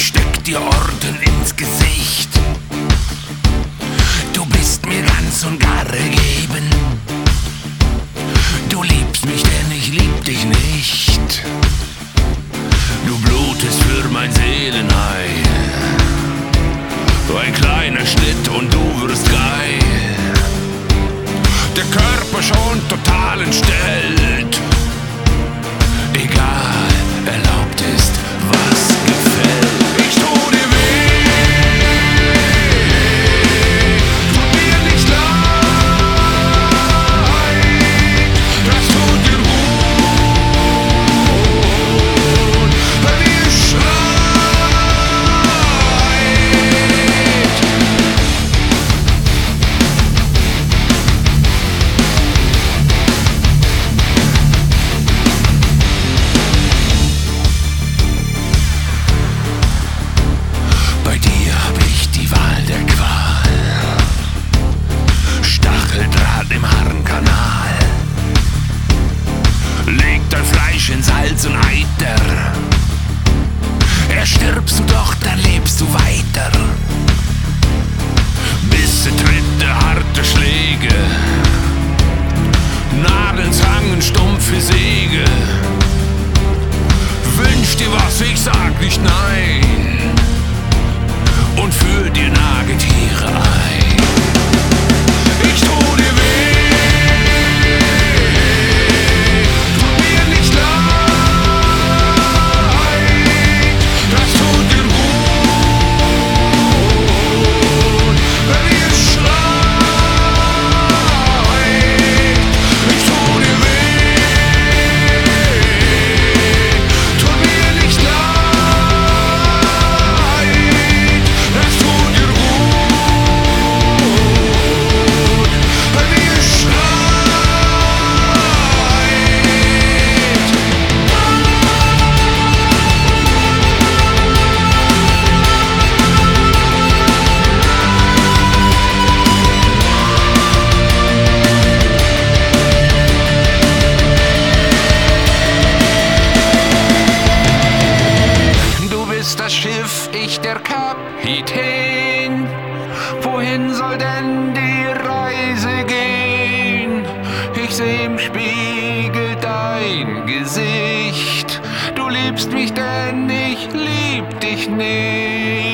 steck dir Orden ins Gesicht. Du bist mir ganz und gar ergeben. Du liebst mich, denn ich lieb dich nicht. Du blutest für mein Seelenheil. Ein kleiner Schnitt und du wirst geil. Der Körper schon total entstellt. Egal, erlaubt ist, was gefällt. Ich tu dir weh, tut mir nicht leid, das tut dir gut, wenn ihr schreit. Bei dir hab ich die Wahl der Qual. Stacheldraht im Harnkanal. Leg dein Fleisch in Salz und Eiter. Erstirbst du doch, dann lebst du weiter. Bisse, Tritte, harte Schläge. Nadeln, Zangen, stumpfe Säge. Wünsch dir was, ich sag nicht nein. Und führ dir Nagetiere ein. Ich tu dir weh, tut mir nicht leid, das tut dir gut, wenn ihr schreit. Ich tu dir weh, tut mir nicht leid, das tut dir gut, wenn ihr schreit. Du bist das Schiff, ich der Kapitän. Wohin soll denn die Reise gehen? Ich seh im Spiegel dein Gesicht. Du liebst mich, denn ich lieb dich nicht.